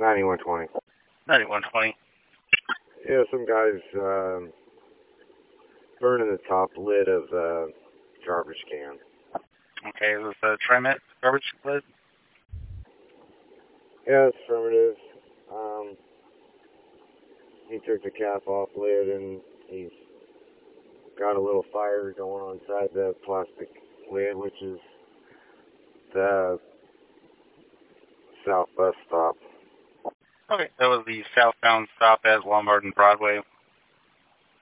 9120. 9120. Yeah, some guys burning the top lid of the garbage can. Okay, is this a TriMet garbage lid? Yeah, it's affirmative. He took the cap off lid and he's got a little fire going on inside the plastic lid, which is the south bus stop. Okay, that was the southbound stop at Lombard and Broadway.